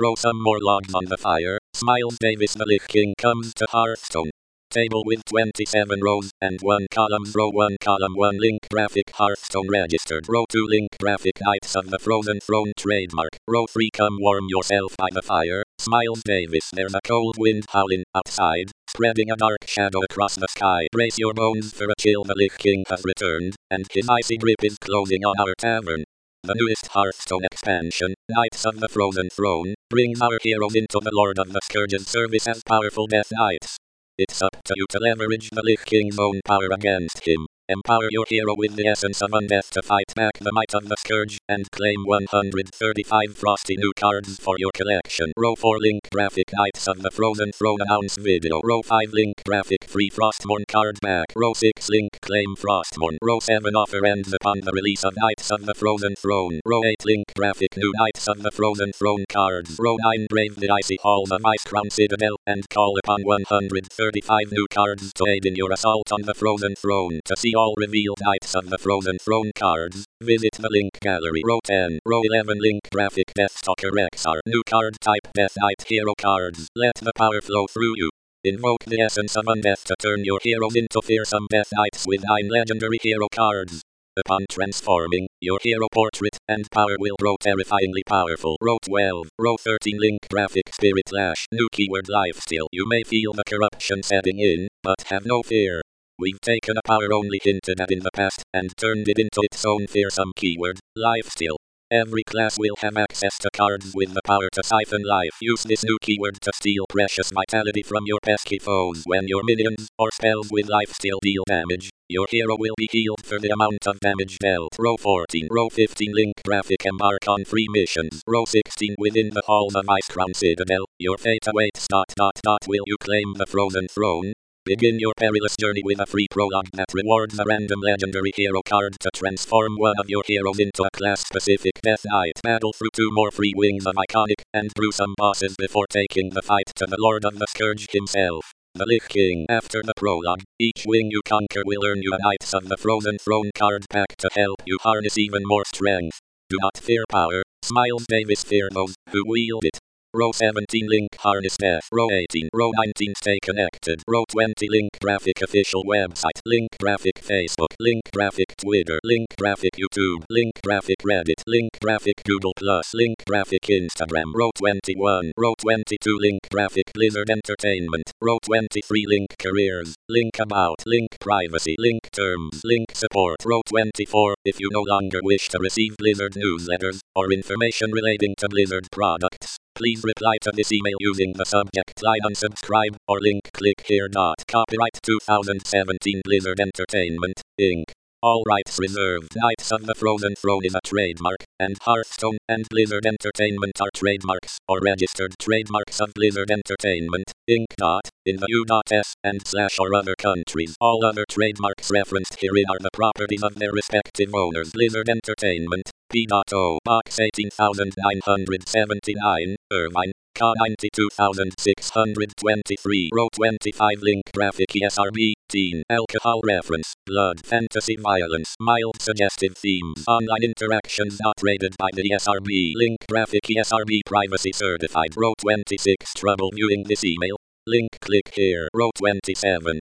throw some more logs on the fire. Smiles Davis. The Lich King comes to Hearthstone. Table with 27 rows and 1 column. Row 1 column 1 link graphic Hearthstone registered. Row 2 link graphic Knights of the Frozen Throne trademark. Row 3 come warm yourself by the fire. Smiles Davis. There's a cold wind howling outside, spreading a dark shadow across the sky. Brace your bones for a chill. The Lich King has returned, and his icy grip is closing on our tavern. The newest Hearthstone expansion, Knights of the Frozen Throne, brings our heroes into the Lord of the Scourge's service as powerful Death Knights. It's up to you to leverage the Lich King's own power against him. Empower your hero with the essence of undeath to fight back the might of the Scourge, and claim 135 frosty new cards for your collection. Row 4 link graphic Knights of the Frozen Throne announce video. Row 5 link graphic free Frostmourne card back. Row 6 link claim Frostmourne. Row 7 offer ends upon the release of Knights of the Frozen Throne. Row 8 link graphic new Knights of the Frozen Throne cards. Row 9 brave the icy halls of Icecrown Citadel, and call upon 135 new cards to aid in your assault on the Frozen Throne. To see all revealed Knights of the Frozen Throne cards, visit the link gallery. Row 10, Row 11 link graphic Deathstalker XR. New card type Death Knight hero cards. Let the power flow through you. Invoke the essence of undeath to turn your heroes into fearsome Death Knights with 9 legendary hero cards. Upon transforming, your hero portrait and power will grow terrifyingly powerful. Row 12, Row 13 link graphic Spirit Lash. New keyword Lifesteal. You may feel the corruption setting in, but have no fear. We've taken a power only hinted at in the past, and turned it into its own fearsome keyword, Lifesteal. Every class will have access to cards with the power to siphon life. Use this new keyword to steal precious vitality from your pesky foes. When your minions or spells with Lifesteal deal damage, your hero will be healed for the amount of damage dealt. Row 14, Row 15 link graphic Embark on free missions. Row 16 within the halls of Icecrown Citadel, your fate awaits. Will you claim the Frozen Throne? Begin your perilous journey with a free prologue that rewards a random legendary hero card to transform one of your heroes into a class-specific Death Knight. Battle through 2 more free wings of Iconic and gruesome bosses before taking the fight to the Lord of the Scourge himself, the Lich King. After the prologue, each wing you conquer will earn you a Knights of the Frozen Throne card pack to help you harness even more strength. Do not fear power, Smiles Davis. Fear those who wield it. Row 17 link harness death. Row 18, Row 19 stay connected. Row 20 link graphic official website. Link graphic Facebook. Link graphic Twitter. Link graphic YouTube. Link graphic Reddit. Link graphic Google Plus. Link graphic Instagram. Row 21, Row 22 link graphic Blizzard Entertainment. Row 23 link careers. Link about. Link privacy. Link terms. Link support. Row 24, if you no longer wish to receive Blizzard newsletters or information relating to Blizzard products, please reply to this email using the subject line unsubscribe or link. Click here. Copyright 2017 Blizzard Entertainment, Inc. All rights reserved. Knights of the Frozen Throne is a trademark, and Hearthstone and Blizzard Entertainment are trademarks or registered trademarks of Blizzard Entertainment, Inc. In the U.S. and / or other countries. All other trademarks referenced herein are the properties of their respective owners. Blizzard Entertainment, P.O. Box 18979, Irvine, Ca 92623. Row 25 link graphic ESRB, teen, alcohol reference, blood, fantasy, violence, mild suggestive themes, online interactions not rated by the ESRB. Link graphic ESRB privacy certified. Row 26 trouble viewing this email. Link click here. Row 27.